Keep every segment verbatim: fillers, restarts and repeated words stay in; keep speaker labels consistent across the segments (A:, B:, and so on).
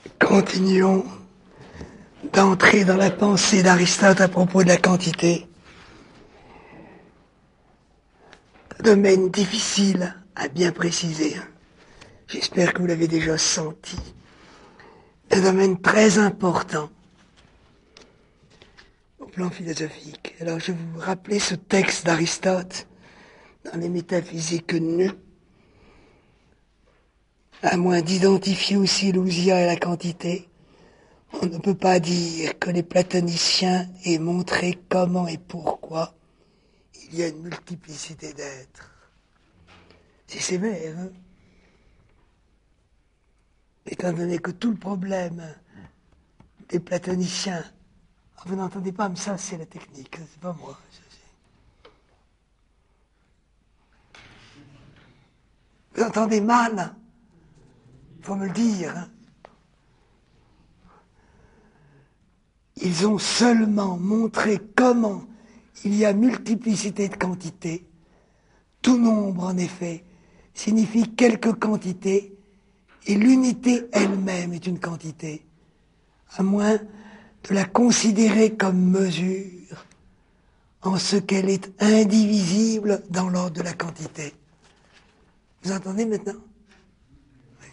A: Continuons d'entrer dans la pensée d'Aristote à propos de la quantité. Un domaine difficile à bien préciser. J'espère que vous l'avez déjà senti. Un domaine très important au plan philosophique. Alors je vais vous rappeler ce texte d'Aristote dans les Métaphysiques nues, à moins d'identifier aussi l'ousia et la quantité. On ne peut pas dire que les platoniciens aient montré comment et pourquoi il y a une multiplicité d'êtres. C'est sévère, hein? Étant donné que tout le problème des platoniciens, ah, vous n'entendez pas, mais ça c'est la technique, c'est pas moi. Vous entendez mal? Il faut me le dire. Hein? Ils ont seulement montré comment il y a multiplicité de quantités. Tout nombre, en effet, signifie quelque quantité, et l'unité elle-même est une quantité, à moins de la considérer comme mesure, en ce qu'elle est indivisible dans l'ordre de la quantité. Vous entendez maintenant? Oui.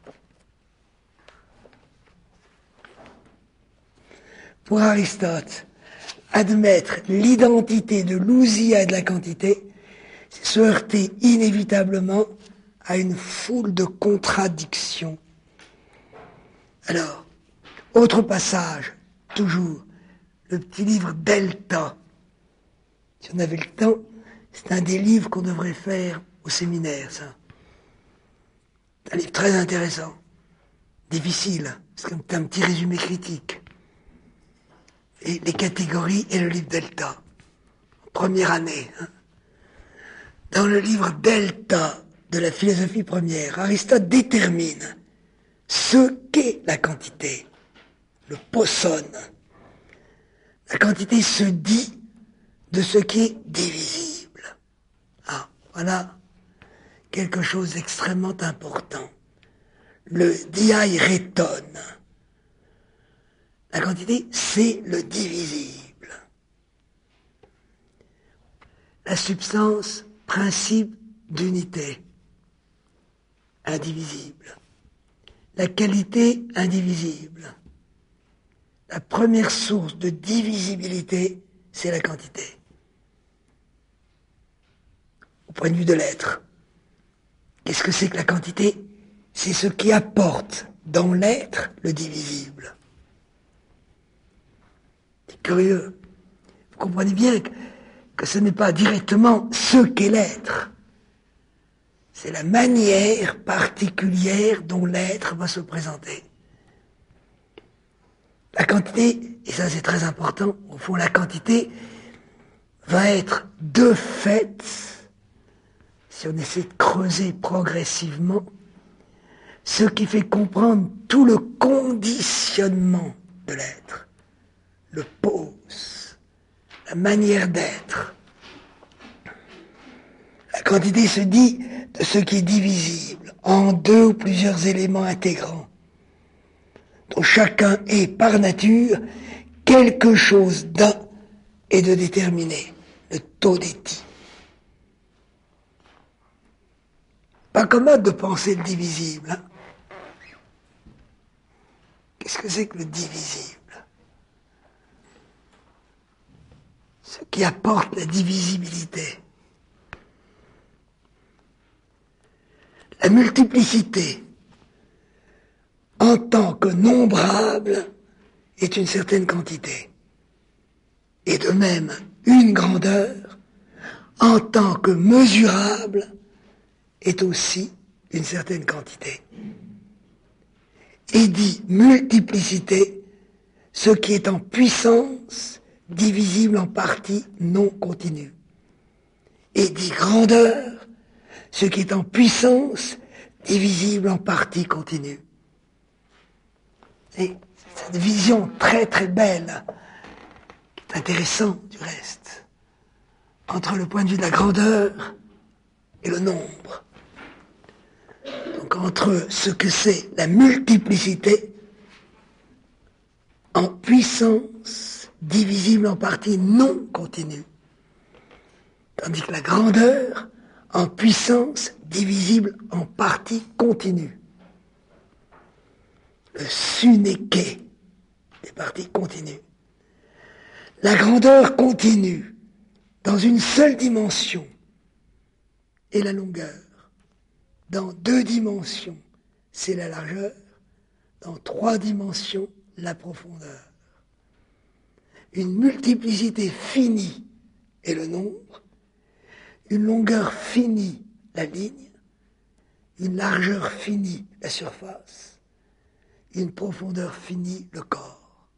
A: Pour Aristote, admettre l'identité de l'ousia et de la quantité, c'est se heurter inévitablement à une foule de contradictions. Alors, autre passage, toujours, le petit livre Delta. Si on avait le temps, c'est un des livres qu'on devrait faire au séminaire, ça. C'est un livre très intéressant, difficile, c'est comme un petit résumé critique. Et les catégories et le livre Delta, première année. Hein. Dans le livre Delta de la philosophie première, Aristote détermine ce qu'est la quantité, le posone. La quantité se dit de ce qui est divisible. Ah, voilà quelque chose d'extrêmement important. Le diai rhéton. La quantité, c'est le divisible. La substance, principe d'unité, indivisible. La qualité, indivisible. La première source de divisibilité, c'est la quantité. Au point de vue de l'être. Qu'est-ce que c'est que la quantité? C'est ce qui apporte dans l'être le divisible. C'est curieux. Vous comprenez bien que, que ce n'est pas directement ce qu'est l'être. C'est la manière particulière dont l'être va se présenter. La quantité, et ça c'est très important, au fond la quantité va être de fait, si on essaie de creuser progressivement, ce qui fait comprendre tout le conditionnement de l'être, le pose, la manière d'être. La quantité se dit de ce qui est divisible en deux ou plusieurs éléments intégrants, dont chacun est par nature quelque chose d'un et de déterminé, le todéti. Pas commode de penser le divisible. Hein? Qu'est-ce que c'est que le divisible? Ce qui apporte la divisibilité. La multiplicité, en tant que nombrable, est une certaine quantité. Et de même, une grandeur, en tant que mesurable, est aussi une certaine quantité. Et dit multiplicité, ce qui est en puissance, divisible en parties non continues. Et dit grandeur, ce qui est en puissance, divisible en parties continues. C'est cette vision très très belle, qui est intéressante du reste, entre le point de vue de la grandeur et le nombre. Donc entre ce que c'est la multiplicité en puissance divisible en parties non continues, tandis que la grandeur en puissance divisible en parties continues. Le suneke des parties continues. La grandeur continue dans une seule dimension et la longueur. Dans deux dimensions, c'est la largeur. Dans trois dimensions, la profondeur. Une multiplicité finie est le nombre. Une longueur finie, la ligne. Une largeur finie, la surface. Une profondeur finie, le corps.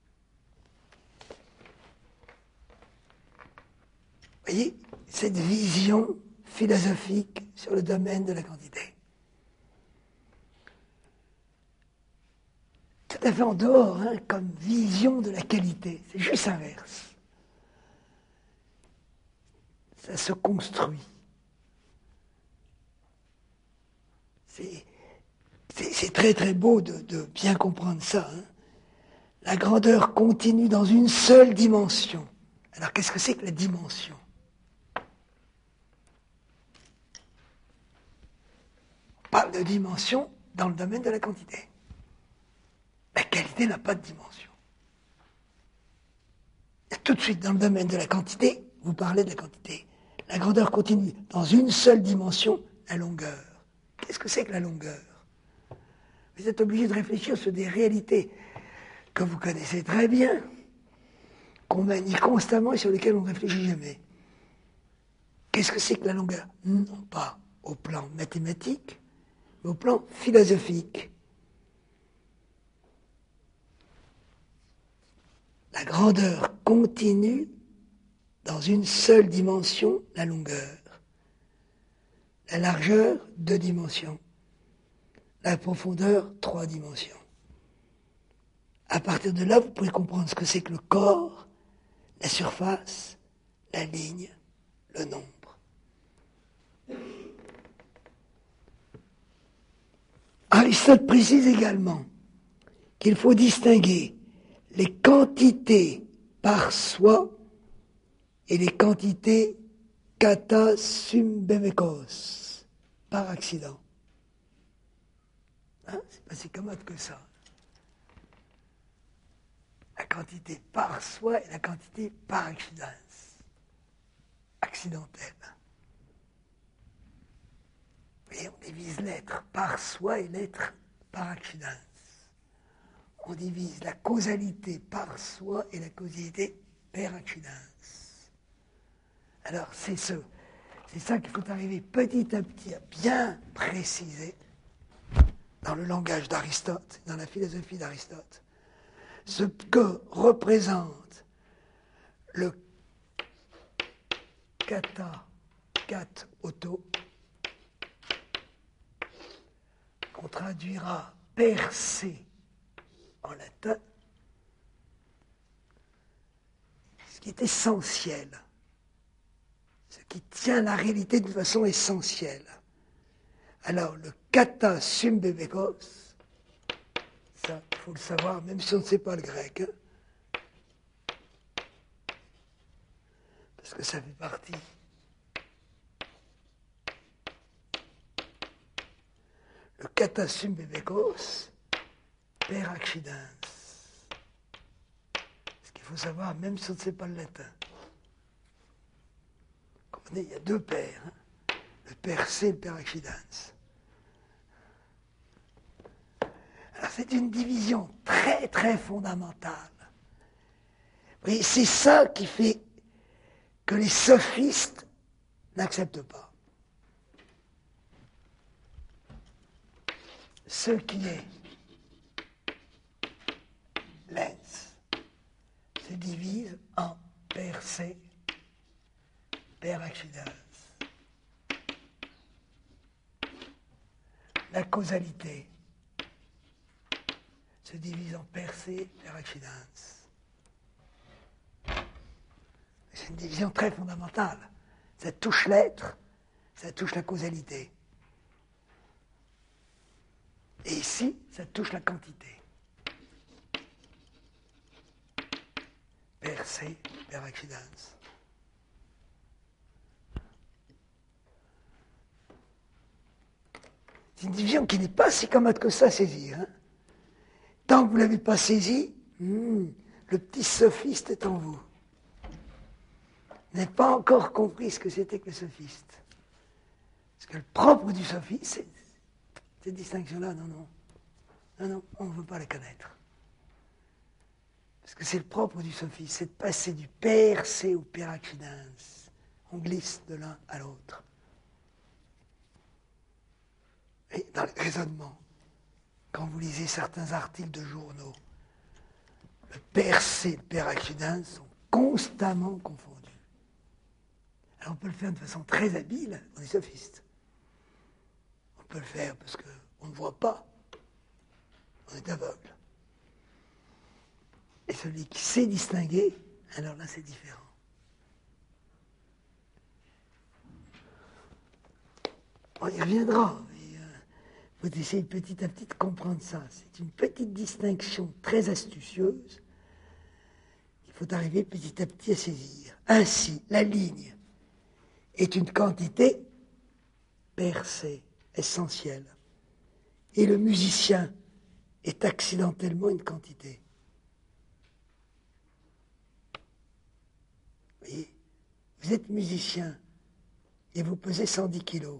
A: Vous voyez, cette vision philosophique sur le domaine de la quantité. Tout à fait en dehors, hein, comme vision de la qualité. C'est juste inverse. Ça se construit. C'est, c'est, c'est très très beau de, de bien comprendre ça. Hein. La grandeur continue dans une seule dimension. Alors qu'est-ce que c'est que la dimension ? On parle de dimension dans le domaine de la quantité. La qualité n'a pas de dimension. Et tout de suite, dans le domaine de la quantité, vous parlez de la quantité. La grandeur continue dans une seule dimension, la longueur. Qu'est-ce que c'est que la longueur ? Vous êtes obligé de réfléchir sur des réalités que vous connaissez très bien, qu'on manie constamment et sur lesquelles on ne réfléchit jamais. Qu'est-ce que c'est que la longueur ? Non pas au plan mathématique, mais au plan philosophique. La grandeur continue dans une seule dimension, la longueur. La largeur, deux dimensions. La profondeur, trois dimensions. À partir de là, vous pouvez comprendre ce que c'est que le corps, la surface, la ligne, le nombre. Aristote précise également qu'il faut distinguer les quantités par soi et les quantités kata symbemekos, par accident. Hein, c'est pas si commode que ça. La quantité par soi et la quantité par accident, accidentelle. Vous voyez, on divise l'être par soi et l'être par accident. On divise la causalité par soi et la causalité per accidens. Alors, c'est ce, c'est ça qu'il faut arriver petit à petit à bien préciser dans le langage d'Aristote, dans la philosophie d'Aristote, ce que représente le kata, kat auto, qu'on traduira percé en latin, ce qui est essentiel, ce qui tient la réalité de façon essentielle. Alors, le kata symbemekos, ça, il faut le savoir, même si on ne sait pas le grec, hein, parce que ça fait partie. Le kata symbemekos, per accidens. Ce qu'il faut savoir, même si on ne sait pas le latin. Comprenez, il y a deux pères, hein, le percé et le per accidens. Alors c'est une division très très fondamentale. Et c'est ça qui fait que les sophistes n'acceptent pas. Ce qui est lens se divise en percé, per accidens. La causalité se divise en percé, per accidens. C'est une division très fondamentale. Ça touche l'être, ça touche la causalité. Et ici, ça touche la quantité. per se, per accidens. C'est une division qui n'est pas si commode que ça à saisir. Hein. Tant que vous ne l'avez pas saisi, hmm, le petit sophiste est en vous. Vous n'avez pas encore compris ce que c'était que le sophiste. Parce que le propre du sophiste, c'est cette distinction-là, non, non. Non, non, on ne veut pas la connaître. Parce que c'est le propre du sophiste, c'est de passer du per se au per accidens. On glisse de l'un à l'autre. Et dans le raisonnement, quand vous lisez certains articles de journaux, le per se et le per accidens sont constamment confondus. Alors on peut le faire de façon très habile, on est sophiste. On peut le faire parce qu'on ne voit pas, on est aveugle. Et celui qui sait distinguer, alors là c'est différent. On y reviendra. Il faut essayer petit à petit de comprendre ça. C'est une petite distinction très astucieuse. Il faut arriver petit à petit à saisir. Ainsi, la ligne est une quantité per se, essentielle. Et le musicien est accidentellement une quantité. Vous voyez, vous êtes musicien et vous pesez cent dix kilos.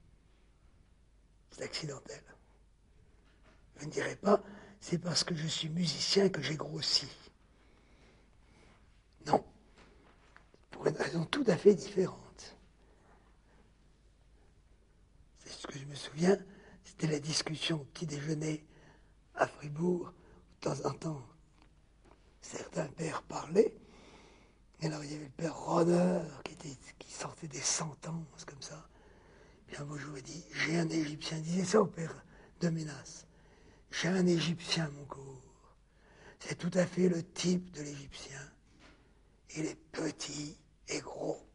A: C'est accidentel. Vous ne direz pas, c'est parce que je suis musicien que j'ai grossi. Non. Pour une raison tout à fait différente. C'est ce que je me souviens, c'était la discussion au petit déjeuner à Fribourg, de temps en temps, certains pères parlaient, et alors il y avait le père Roder qui, était, qui sortait des sentences comme ça. Puis un beau jour, il dit, j'ai un Égyptien, il disait ça au père de Ménas, j'ai un Égyptien, mon cours. C'est tout à fait le type de l'Égyptien. Il est petit et gros.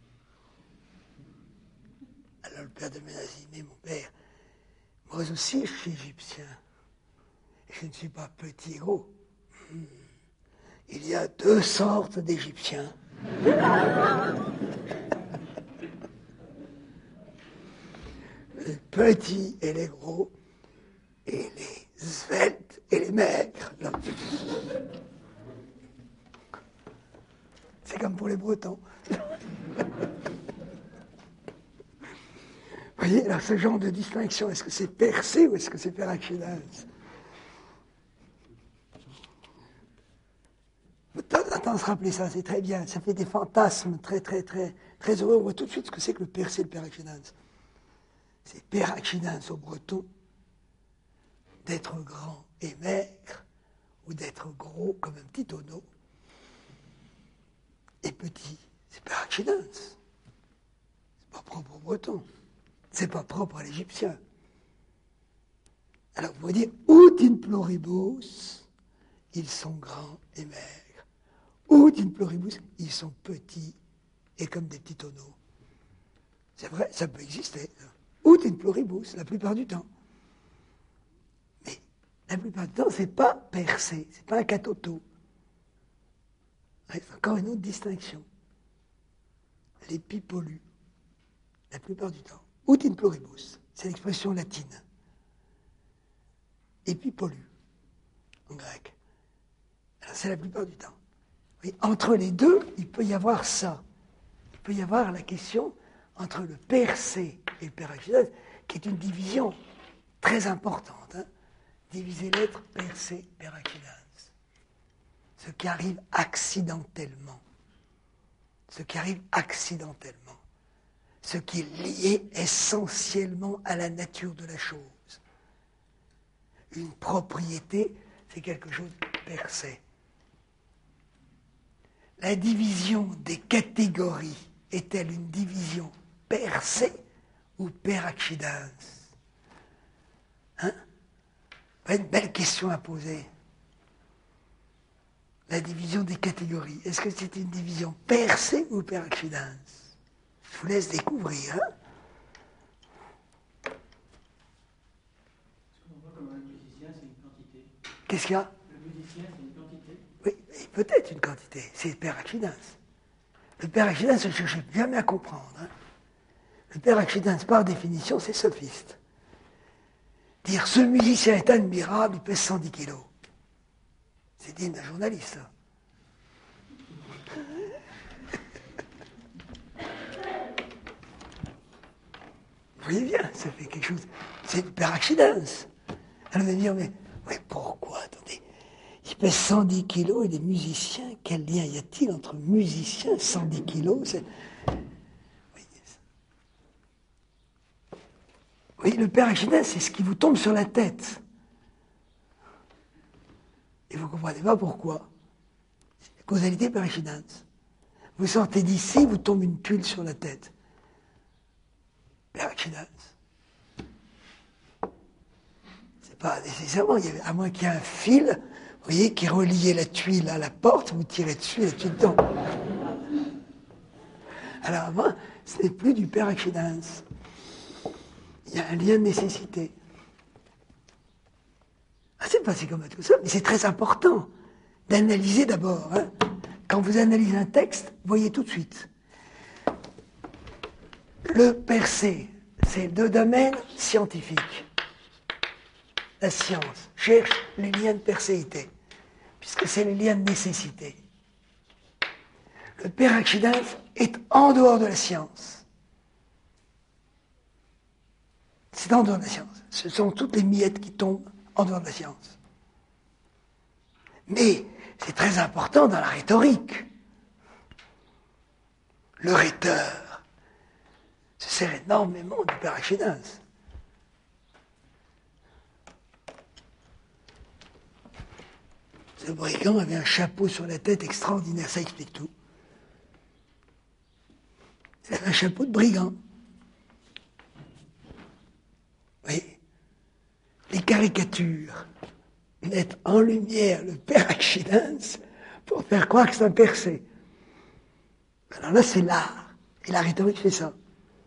A: Alors le père de Ménas dit, mais mon père, moi aussi je suis Égyptien. Et je ne suis pas petit et gros. Hmm. Il y a deux sortes d'Égyptiens. Les petits et les gros, et les sveltes et les maigres. C'est comme pour les Bretons. Vous voyez, alors ce genre de distinction, est-ce que c'est per se ou est-ce que c'est per accidens? De temps en temps se rappeler ça, c'est très bien. Ça fait des fantasmes très, très, très, très heureux. On voit tout de suite ce que c'est que le per se et le per accidens. C'est per accidens au breton d'être grand et maigre ou d'être gros comme un petit tonneau et petit. C'est per accidens. C'est pas propre au breton. C'est pas propre à l'égyptien. Alors vous voyez, ut in pluribus, ils sont grands et maigres. Ut in pluribus, ils sont petits et comme des petits tonneaux. C'est vrai, ça peut exister. Ut in pluribus, la plupart du temps. Mais la plupart du temps, c'est pas per se, c'est pas un catoto. C'est encore une autre distinction. Les pipolus, la plupart du temps. Ut in pluribus, c'est l'expression latine. Epipolu, en grec. Alors, c'est la plupart du temps. Oui, entre les deux, il peut y avoir ça. Il peut y avoir la question entre le per se et le per accidens, qui est une division très importante. Hein. Diviser l'être per se, per accidens. Ce qui arrive accidentellement. Ce qui arrive accidentellement. Ce qui est lié essentiellement à la nature de la chose. Une propriété, c'est quelque chose de per se. La division des catégories est-elle une division per se ou per accidens? Hein? Une belle question à poser. La division des catégories, est-ce que c'est une division per se ou per accidens? Je vous laisse découvrir. Hein?
B: Ce qu'on voit comme un musicien, c'est une quantité.
A: Qu'est-ce qu'il y a?
B: Le musicien, c'est une quantité.
A: Oui, peut être une quantité, c'est le père Accidens. Le père Accidens, je ne cherche jamais à comprendre. Hein. Le père Accidens, par définition, c'est sophiste. Dire ce musicien est admirable, il pèse cent dix kilos. C'est digne d'un journaliste, ça. Vous voyez bien, ça fait quelque chose. C'est du père Accidens. Elle va dire, mais, mais pourquoi, attendez, il pèse cent dix kilos et des musiciens, quel lien y a-t-il entre musiciens et cent dix kilos? C'est... Oui, oui, le père Accidens, c'est ce qui vous tombe sur la tête. Et vous ne comprenez pas pourquoi. C'est la causalité père Accidens. Vous sortez d'ici, vous tombe une tuile sur la tête. Père Accidens. C'est pas nécessairement, il y avait, à moins qu'il y ait un fil, vous voyez, qui reliait la tuile à la porte, vous tirez dessus, la tuile tombe. Alors avant, ce n'est plus du père Accidens. Il y a un lien de nécessité. Ah, c'est passé comme tout ça, mais c'est très important d'analyser d'abord. Hein. Quand vous analysez un texte, voyez tout de suite. Le percé, c'est le domaine scientifique. La science cherche les liens de percéité, puisque c'est les liens de nécessité. Le père Accidens est en dehors de la science. C'est en dehors de la science. Ce sont toutes les miettes qui tombent en dehors de la science. Mais c'est très important dans la rhétorique. Le rhéteur se sert énormément du père Accidens. Ce brigand avait un chapeau sur la tête extraordinaire, ça explique tout. C'est un chapeau de brigand. Oui. Les caricatures mettent en lumière le père Accidens pour faire croire que c'est un percé. Alors là, c'est l'art. Et la rhétorique fait ça.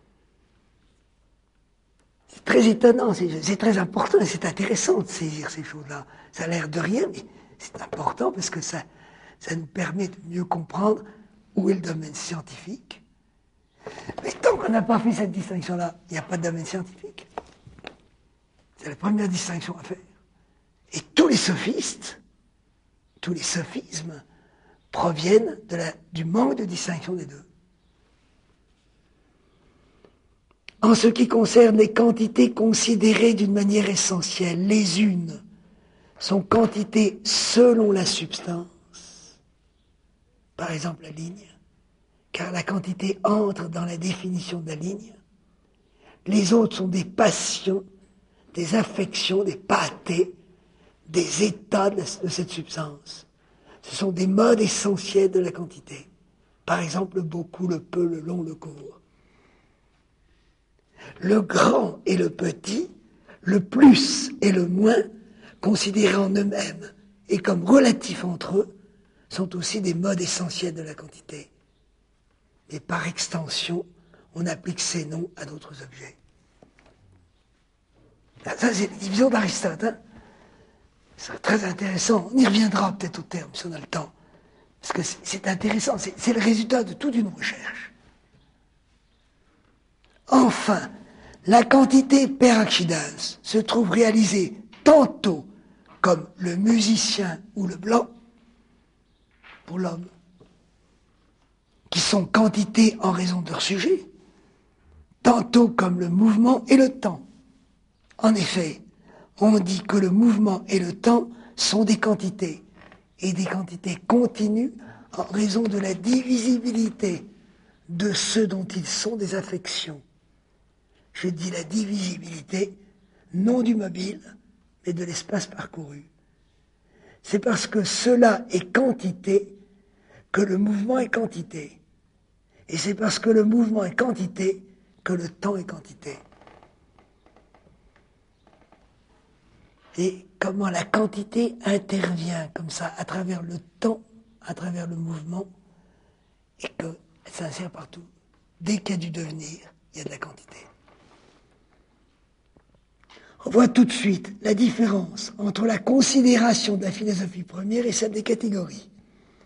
A: C'est très étonnant, c'est, c'est très important et c'est intéressant de saisir ces choses-là. Ça a l'air de rien, mais c'est important parce que ça, ça nous permet de mieux comprendre où est le domaine scientifique. Mais tant qu'on n'a pas fait cette distinction-là, il n'y a pas de domaine scientifique. C'est la première distinction à faire. Et tous les sophistes, tous les sophismes, proviennent de la, du manque de distinction des deux. En ce qui concerne les quantités considérées d'une manière essentielle, les unes sont quantités selon la substance, par exemple la ligne, car la quantité entre dans la définition de la ligne. Les autres sont des passions, des affections, des pâtés, des états de, de cette substance. Ce sont des modes essentiels de la quantité. Par exemple, le beaucoup, le peu, le long, le court. Le grand et le petit, le plus et le moins, considérés en eux-mêmes et comme relatifs entre eux, sont aussi des modes essentiels de la quantité. Et par extension, on applique ces noms à d'autres objets. Ça, c'est la division d'Aristote. Hein. C'est très intéressant. On y reviendra peut-être au terme, si on a le temps. Parce que c'est intéressant. C'est, c'est le résultat de toute une recherche. Enfin, la quantité per accidens se trouve réalisée tantôt comme le musicien ou le blanc, pour l'homme, qui sont quantités en raison de leur sujet, tantôt comme le mouvement et le temps. En effet, on dit que le mouvement et le temps sont des quantités, et des quantités continues en raison de la divisibilité de ceux dont ils sont des affections. Je dis la divisibilité, non du mobile, mais de l'espace parcouru. C'est parce que cela est quantité que le mouvement est quantité. Et c'est parce que le mouvement est quantité que le temps est quantité. Et comment la quantité intervient comme ça, à travers le temps, à travers le mouvement, et qu'elle s'insère partout. Dès qu'il y a du devenir, il y a de la quantité. On voit tout de suite la différence entre la considération de la philosophie première et celle des catégories.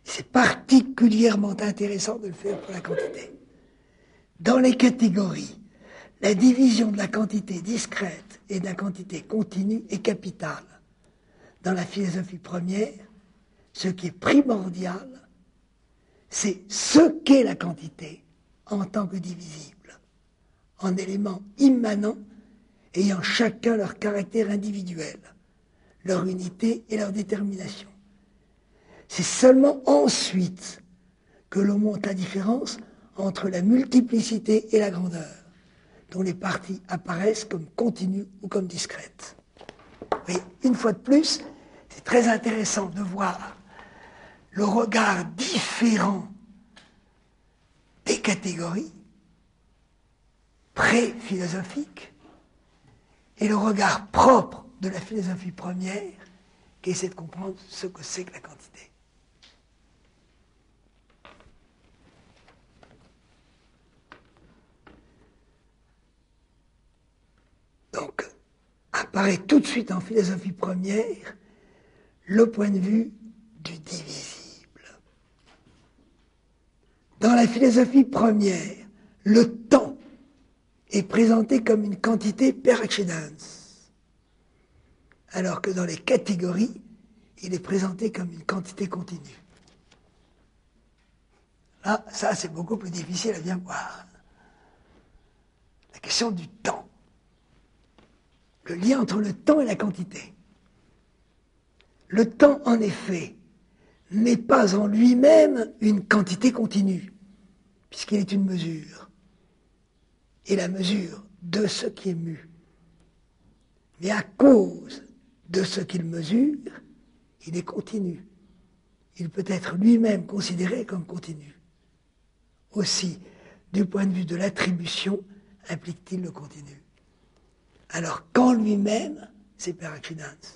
A: C'est particulièrement intéressant de le faire pour la quantité. Dans les catégories, la division de la quantité discrète et de la quantité continue est capitale. Dans la philosophie première, ce qui est primordial, c'est ce qu'est la quantité en tant que divisible, en éléments immanents ayant chacun leur caractère individuel, leur unité et leur détermination. C'est seulement ensuite que l'on montre la différence entre la multiplicité et la grandeur, dont les parties apparaissent comme continues ou comme discrètes. Oui, une fois de plus, c'est très intéressant de voir le regard différent des catégories pré-philosophiques et le regard propre de la philosophie première qui essaie de comprendre ce que c'est que la quantité. Donc, apparaît tout de suite en philosophie première le point de vue du divisible. Dans la philosophie première, le temps est présenté comme une quantité per accidens, alors que dans les catégories, il est présenté comme une quantité continue. Là, ça, c'est beaucoup plus difficile à bien voir. La question du temps. Le lien entre le temps et la quantité. Le temps, en effet, n'est pas en lui-même une quantité continue, puisqu'il est une mesure. Et la mesure de ce qui est mu. Mais à cause de ce qu'il mesure, il est continu. Il peut être lui-même considéré comme continu. Aussi, du point de vue de l'attribution, implique-t-il le continu. Alors qu'en lui-même, c'est per accidens.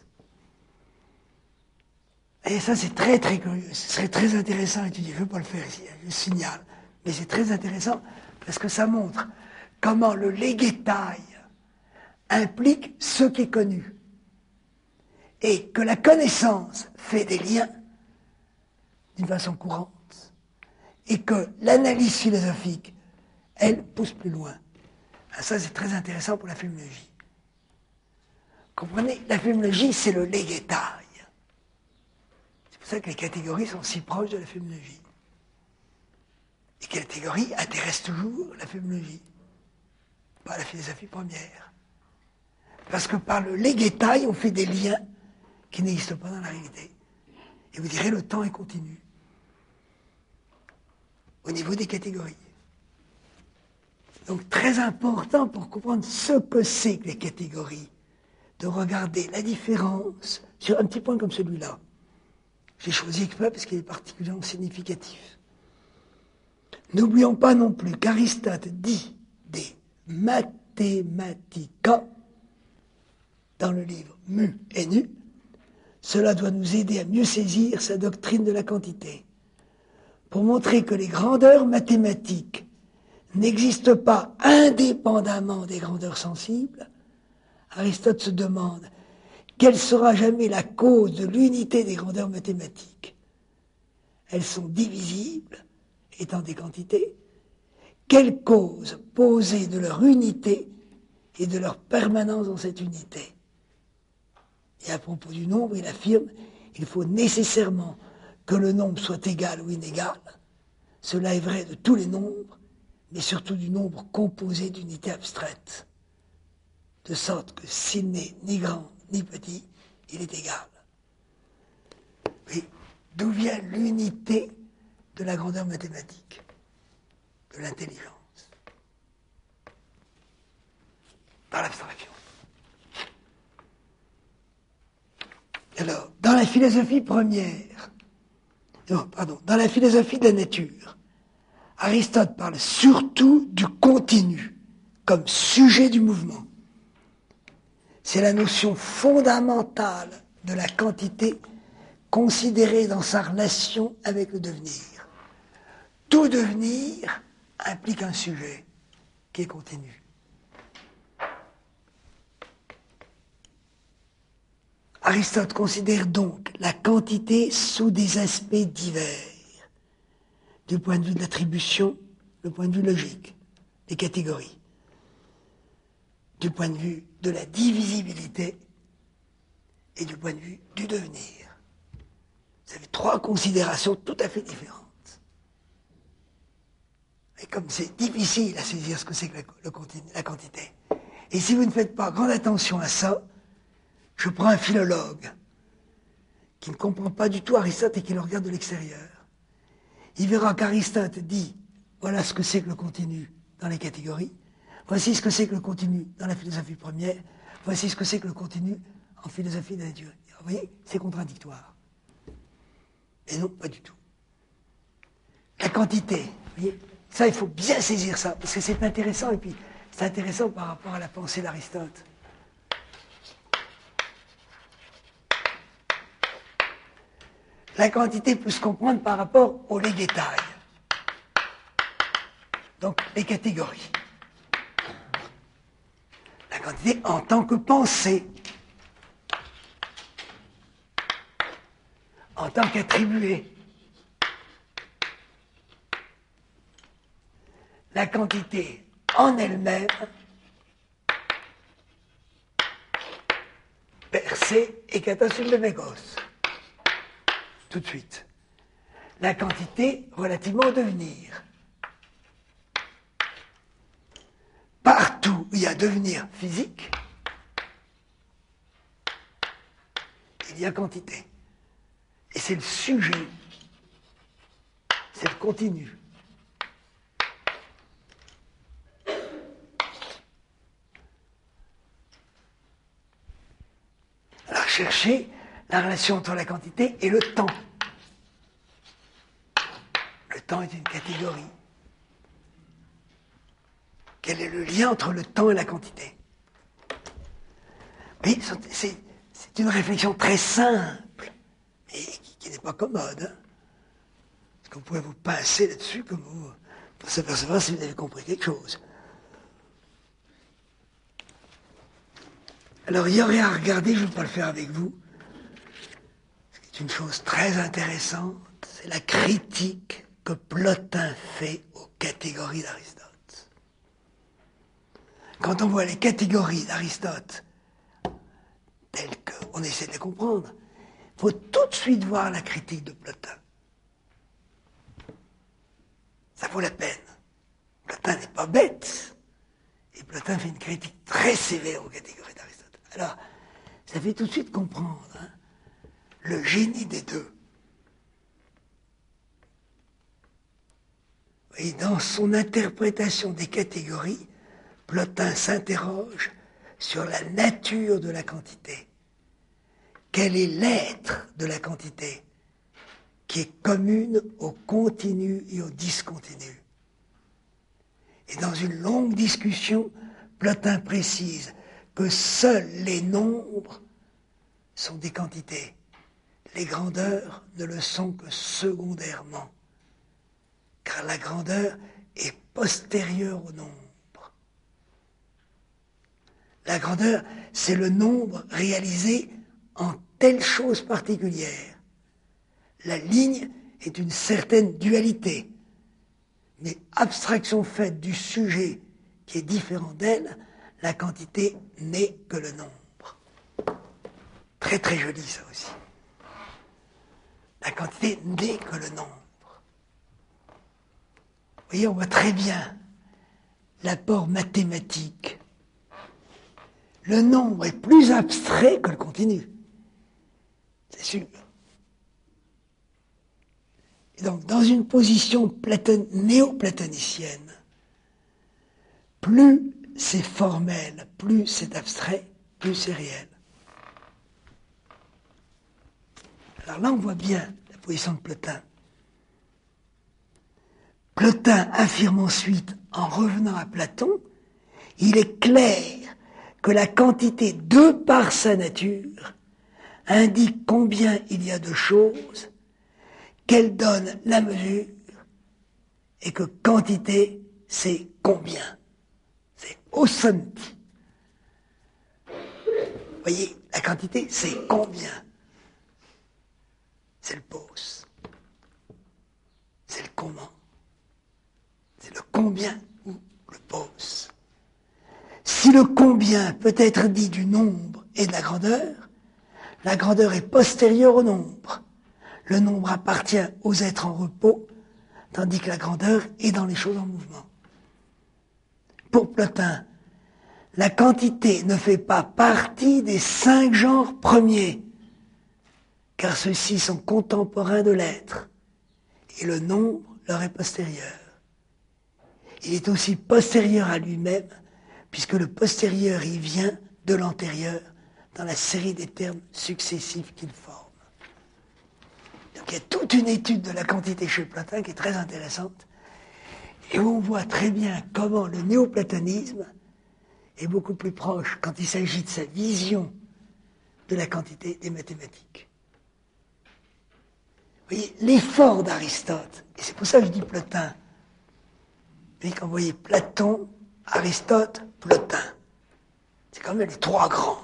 A: Et ça, c'est très très curieux. Ce serait très intéressant à étudier. Je ne veux pas le faire ici, je le signale. Mais c'est très intéressant parce que ça montre comment le legetai implique ce qui est connu. Et que la connaissance fait des liens d'une façon courante. Et que l'analyse philosophique, elle, pousse plus loin. Ah, ça, c'est très intéressant pour la phénoménologie. Comprenez, la phénoménologie, c'est le legetai. C'est pour ça que les catégories sont si proches de la phénoménologie. Les catégories intéressent toujours la phénoménologie, pas la philosophie première. Parce que par le legetai, on fait des liens qui n'existent pas dans la réalité. Et vous direz, le temps est continu. Au niveau des catégories. Donc très important pour comprendre ce que c'est que les catégories, de regarder la différence sur un petit point comme celui-là. J'ai choisi exprès parce qu'il est particulièrement significatif. N'oublions pas non plus qu'Aristote dit des Mathematica dans le livre Mu et Nu. Cela doit nous aider à mieux saisir sa doctrine de la quantité, pour montrer que les grandeurs mathématiques n'existent pas indépendamment des grandeurs sensibles. Aristote se demande quelle sera jamais la cause de l'unité des grandeurs mathématiques. Elles sont divisibles, étant des quantités. Quelle cause posée de leur unité et de leur permanence dans cette unité? Et à propos du nombre, il affirme qu'il faut nécessairement que le nombre soit égal ou inégal. Cela est vrai de tous les nombres, mais surtout du nombre composé d'unités abstraites. De sorte que s'il n'est ni grand ni petit, il est égal. Oui, d'où vient l'unité de la grandeur mathématique, de l'intelligence? Par l'abstraction. Alors, dans la philosophie première, non, pardon, dans la philosophie de la nature, Aristote parle surtout du continu comme sujet du mouvement. C'est la notion fondamentale de la quantité considérée dans sa relation avec le devenir. Tout devenir implique un sujet qui est continu. Aristote considère donc la quantité sous des aspects divers. du point de vue de l'attribution, le point de vue logique, des catégories, du point de vue de la divisibilité et du point de vue du devenir. Vous avez trois considérations tout à fait différentes. Et comme c'est difficile à saisir ce que c'est que le continu, la quantité, et si vous ne faites pas grande attention à ça, je prends un philologue qui ne comprend pas du tout Aristote et qui le regarde de l'extérieur. Il verra qu'Aristote dit, voilà ce que c'est que le continu dans les catégories, voici ce que c'est que le continu dans la philosophie première, voici ce que c'est que le continu en philosophie de la nature. Vous voyez, c'est contradictoire. Et non, pas du tout. La quantité, vous voyez, ça, il faut bien saisir ça, parce que c'est intéressant, et puis c'est intéressant par rapport à la pensée d'Aristote. La quantité peut se comprendre par rapport aux les détails. Donc, les catégories. La quantité en tant que pensée. En tant qu'attribué. La quantité en elle-même, percée et katasymbenegos. Tout de suite. La quantité relativement au devenir. Partout où il y a devenir physique, il y a quantité. Et c'est le sujet, c'est le continu. Alors cherchez la relation entre la quantité et le temps. Le temps est une catégorie. Quel est le lien entre le temps et la quantité? Oui, c'est une réflexion très simple, mais qui, qui n'est pas commode. Hein, parce qu'on pourrait vous pincer là-dessus comme vous, pour s'apercevoir si vous avez compris quelque chose. Alors, il y aurait à regarder, je ne vais pas le faire avec vous, c'est une chose très intéressante, c'est la critique que Plotin fait aux catégories d'Aristote. Quand on voit les catégories d'Aristote telles qu'on essaie de les comprendre, il faut tout de suite voir la critique de Plotin. Ça vaut la peine. Plotin n'est pas bête. Et Plotin fait une critique très sévère aux catégories d'Aristote. Alors, ça fait tout de suite comprendre hein, le génie des deux. Et dans son interprétation des catégories, Plotin s'interroge sur la nature de la quantité. Quel est l'être de la quantité qui est commune au continu et au discontinu? Et dans une longue discussion, Plotin précise que seuls les nombres sont des quantités. Les grandeurs ne le sont que secondairement, car la grandeur est postérieure au nombre. La grandeur, c'est le nombre réalisé en telle chose particulière. La ligne est une certaine dualité, mais abstraction faite du sujet qui est différent d'elle, la quantité n'est que le nombre. Très très joli ça aussi. La quantité n'est que le nombre. Vous voyez, on voit très bien l'apport mathématique. Le nombre est plus abstrait que le continu. C'est sûr. Et donc, dans une position platon- néo-platonicienne, plus c'est formel, plus c'est abstrait, plus c'est réel. Alors là, on voit bien la position de Plotin. Plotin affirme ensuite, en revenant à Platon, il est clair que la quantité, de par sa nature, indique combien il y a de choses, qu'elle donne la mesure, et que quantité, c'est combien. C'est ossanti. Vous voyez, la quantité, c'est combien. C'est le pos. C'est le comment. combien ou le pos. Si le combien peut être dit du nombre et de la grandeur, la grandeur est postérieure au nombre. Le nombre appartient aux êtres en repos, tandis que la grandeur est dans les choses en mouvement. Pour Plotin, la quantité ne fait pas partie des cinq genres premiers, car ceux-ci sont contemporains de l'être, et le nombre leur est postérieur. Il est aussi postérieur à lui-même, puisque le postérieur y vient de l'antérieur dans la série des termes successifs qu'il forme. Donc il y a toute une étude de la quantité chez Plotin qui est très intéressante, et où on voit très bien comment le néoplatonisme est beaucoup plus proche, quand il s'agit de sa vision de la quantité, des mathématiques. Vous voyez, l'effort d'Aristote, et c'est pour ça que je dis Plotin, vous voyez, quand vous voyez Platon, Aristote, Plotin, c'est quand même les trois grands.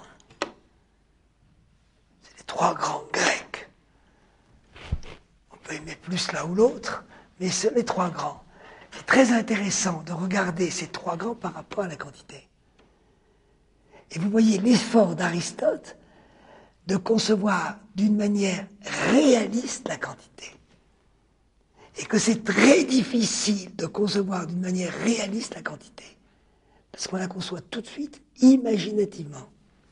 A: C'est les trois grands grecs. On peut aimer plus l'un ou l'autre, mais c'est les trois grands. C'est très intéressant de regarder ces trois grands par rapport à la quantité. Et vous voyez l'effort d'Aristote de concevoir d'une manière réaliste la quantité. Et que c'est très difficile de concevoir d'une manière réaliste la quantité. Parce qu'on la conçoit tout de suite, imaginativement.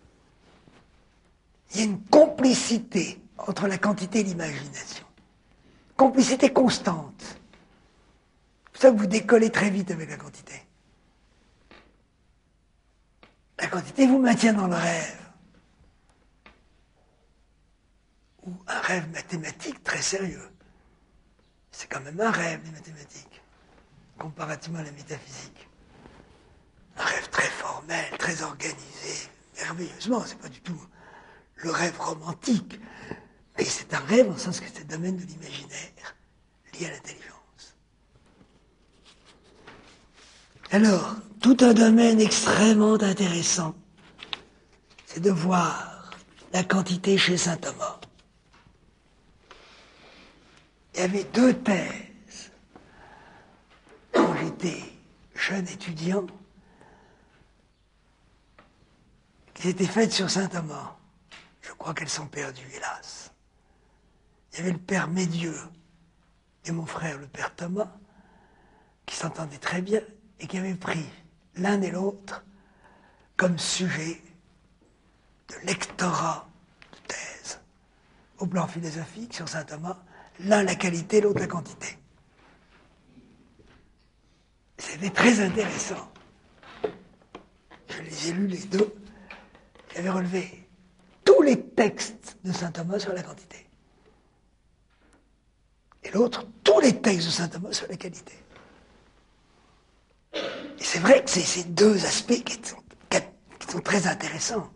A: Il y a une complicité entre la quantité et l'imagination. Complicité constante. C'est pour ça que vous décollez très vite avec la quantité. La quantité vous maintient dans le rêve. Ou un rêve mathématique très sérieux. C'est quand même un rêve, les mathématiques, comparativement à la métaphysique. Un rêve très formel, très organisé, merveilleusement, c'est pas du tout le rêve romantique, mais c'est un rêve en sens que c'est le domaine de l'imaginaire, lié à l'intelligence. Alors, tout un domaine extrêmement intéressant, c'est de voir la quantité chez saint Thomas. Il y avait deux thèses quand j'étais jeune étudiant qui étaient faites sur saint Thomas. Je crois qu'elles sont perdues, hélas. Il y avait le père Médieux et mon frère, le père Thomas, qui s'entendaient très bien et qui avaient pris l'un et l'autre comme sujet de lectorat de thèse au plan philosophique sur saint Thomas, l'un la qualité, l'autre la quantité. C'était très intéressant. Je les ai lus les deux. J'avais relevé tous les textes de saint Thomas sur la quantité. Et l'autre, tous les textes de saint Thomas sur la qualité. Et c'est vrai que c'est ces deux aspects qui sont, qui sont très intéressants.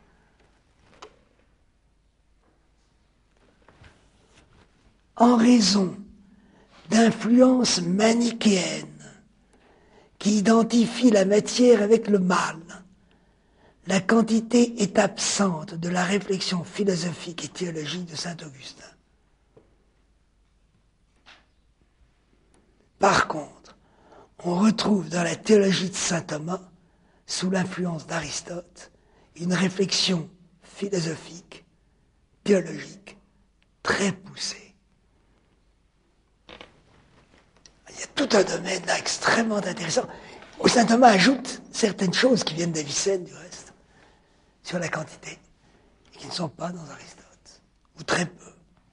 A: En raison d'influences manichéennes qui identifient la matière avec le mal, la quantité est absente de la réflexion philosophique et théologique de saint Augustin. Par contre, on retrouve dans la théologie de saint Thomas, sous l'influence d'Aristote, une réflexion philosophique, théologique, très poussée. Il y a tout un domaine là extrêmement intéressant, où saint Thomas ajoute certaines choses qui viennent d'Avicenne, du reste, sur la quantité, et qui ne sont pas dans Aristote, ou très peu.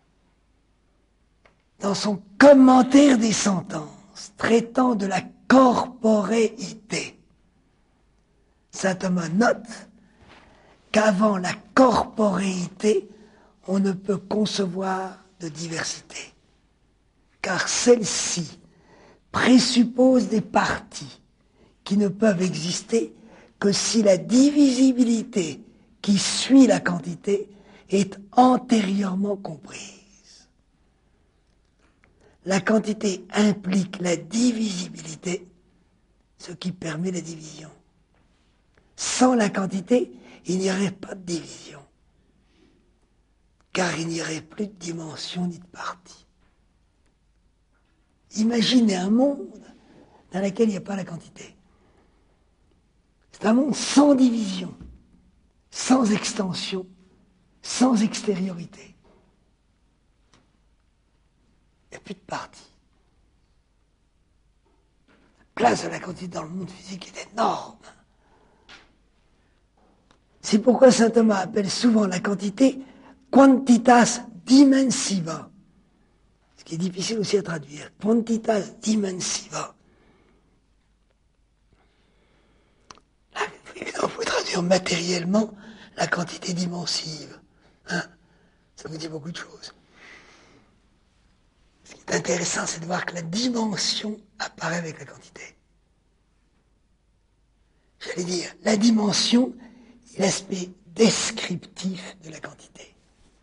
A: Dans son commentaire des sentences, traitant de la corporéité, saint Thomas note qu'avant la corporéité, on ne peut concevoir de diversité, car celle-ci présuppose des parties qui ne peuvent exister que si la divisibilité qui suit la quantité est antérieurement comprise. La quantité implique la divisibilité, ce qui permet la division. Sans la quantité, il n'y aurait pas de division, car il n'y aurait plus de dimension ni de partie. Imaginez un monde dans laquelle il n'y a pas la quantité. C'est un monde sans division, sans extension, sans extériorité. Il n'y a plus de partie. La place de la quantité dans le monde physique est énorme. C'est pourquoi saint Thomas appelle souvent la quantité quantitas dimensiva, ce qui est difficile aussi à traduire. Quantitas dimensiva. Là, évidemment, vous pouvez traduire matériellement la quantité dimensive. Hein? Ça vous dit beaucoup de choses. Ce qui est intéressant, c'est de voir que la dimension apparaît avec la quantité. J'allais dire, la dimension est l'aspect descriptif de la quantité.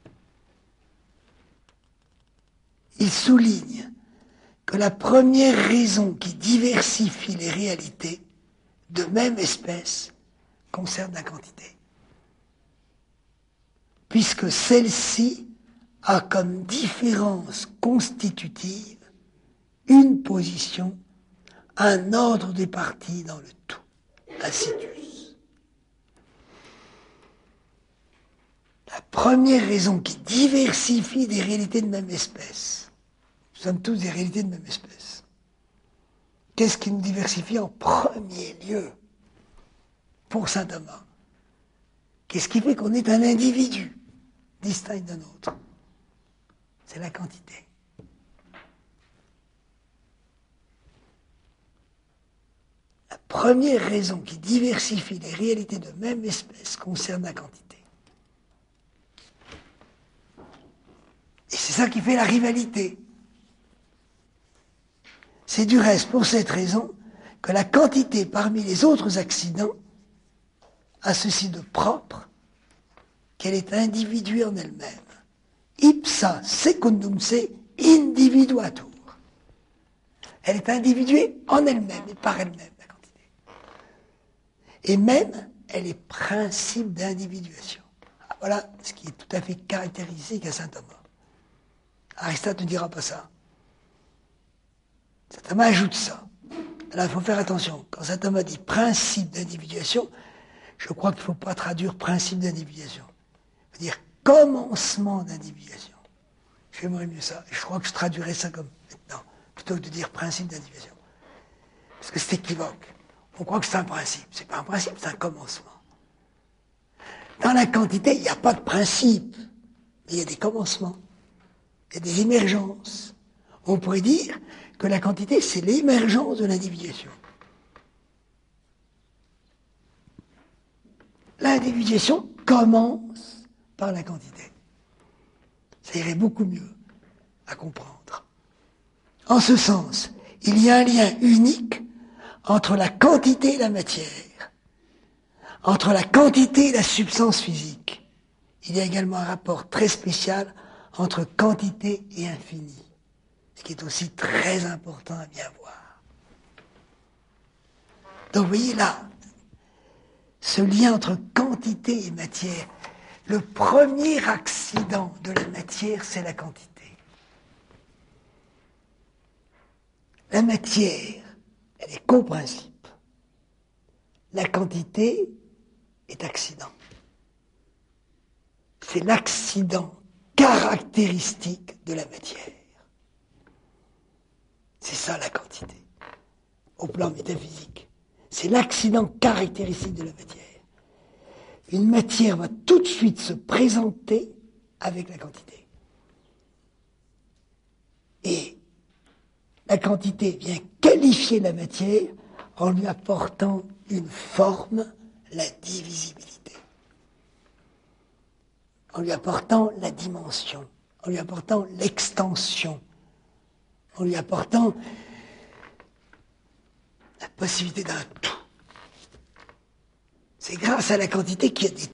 A: Il souligne que la première raison qui diversifie les réalités de même espèce concerne la quantité, puisque celle-ci a comme différence constitutive une position, un ordre des parties dans le tout, Assidius. La première raison qui diversifie des réalités de même espèce, nous sommes tous des réalités de même espèce. Qu'est-ce qui nous diversifie en premier lieu pour saint Thomas? Qu'est-ce qui fait qu'on est un individu distinct d'un autre? C'est la quantité. La première raison qui diversifie les réalités de même espèce concerne la quantité. Et c'est ça qui fait la rivalité. C'est du reste pour cette raison que la quantité parmi les autres accidents a ceci de propre qu'elle est individuée en elle-même. Ipsa secundum se individuatur. Elle est individuée en elle-même et par elle-même, la quantité. Et même, elle est principe d'individuation. Voilà ce qui est tout à fait caractéristique à saint Thomas. Aristote ne dira pas ça. Saint Thomas ajoute ça. Alors il faut faire attention. Quand saint Thomas dit principe d'individuation, je crois qu'il ne faut pas traduire principe d'individuation. Il faut dire commencement d'individuation. J'aimerais mieux ça. Je crois que je traduirais ça comme maintenant, plutôt que de dire principe d'individuation. Parce que c'est équivoque. On croit que c'est un principe. C'est pas un principe, c'est un commencement. Dans la quantité, il n'y a pas de principe. Mais il y a des commencements. Il y a des émergences. On pourrait dire que la quantité, c'est l'émergence de l'individuation. L'individuation commence par la quantité. Ça irait beaucoup mieux à comprendre. En ce sens, il y a un lien unique entre la quantité et la matière, entre la quantité et la substance physique. Il y a également un rapport très spécial entre quantité et infini, ce qui est aussi très important à bien voir. Donc vous voyez là, ce lien entre quantité et matière, le premier accident de la matière, c'est la quantité. La matière, elle est co-principe. La quantité est accident. C'est l'accident caractéristique de la matière. C'est ça la quantité, au plan métaphysique. C'est l'accident caractéristique de la matière. Une matière va tout de suite se présenter avec la quantité. Et la quantité vient qualifier la matière en lui apportant une forme, la divisibilité. En lui apportant la dimension, en lui apportant l'extension, en lui apportant la possibilité d'un tout. C'est grâce à la quantité qu'il y a des